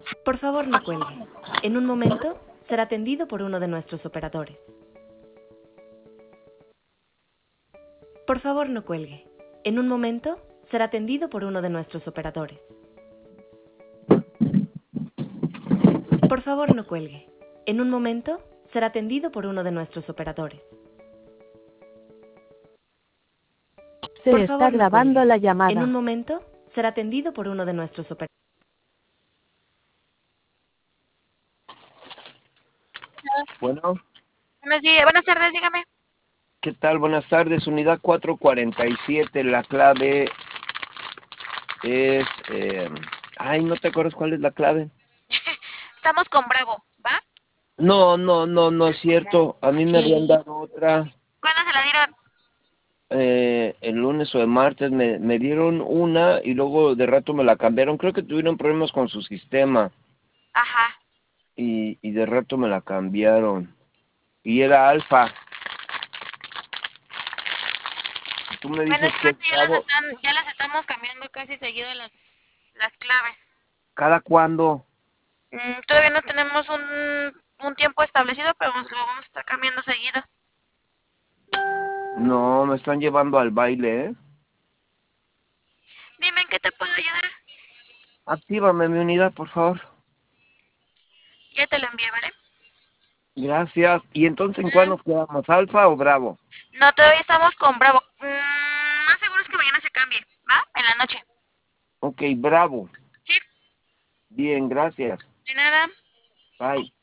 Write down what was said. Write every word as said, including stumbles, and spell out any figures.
Por favor, no cuelgue. En un momento será atendido por uno de nuestros operadores. Por favor, no cuelgue. En un momento será atendido por uno de nuestros operadores. Por favor, no cuelgue. En un momento será atendido por uno de nuestros operadores. Se Por está favor, no grabando cuelgue. la En un llamada. momento será atendido por uno de nuestros operadores. Bueno, Buenos días, buenas tardes, dígame. ¿qué tal? Buenas tardes, unidad cuatrocientos cuarenta y siete, la clave es... eh, ay, ¿no te acuerdas cuál es la clave? Estamos con Bravo, ¿va? No, no, no, no es cierto. A mí me habían dado otra ¿Cuándo se la dieron? eh, el lunes o el martes. Me, me dieron una y luego de rato me la cambiaron. Creo que tuvieron problemas con su sistema Ajá. y, y de rato me la cambiaron. Y era alfa. Tú me Bueno, dices es que que es ahorita ya las, bravo. están, ya las estamos cambiando casi seguido las, las claves. ¿Cada cuándo? Mm, todavía no tenemos un, un tiempo establecido, pero lo vamos a estar cambiando seguido. No, me están llevando al baile, ¿eh? Dime en qué te puedo ayudar. Actívame mi unidad, por favor. Ya te lo envié, ¿vale? Gracias. ¿Y entonces en Mm, cuándo quedamos? ¿Alfa o Bravo? no, todavía estamos con Bravo. Mm, más seguro es que mañana se cambie, ¿va? En la noche. Ok, Bravo. Sí, Bien, gracias. de nada. Bye.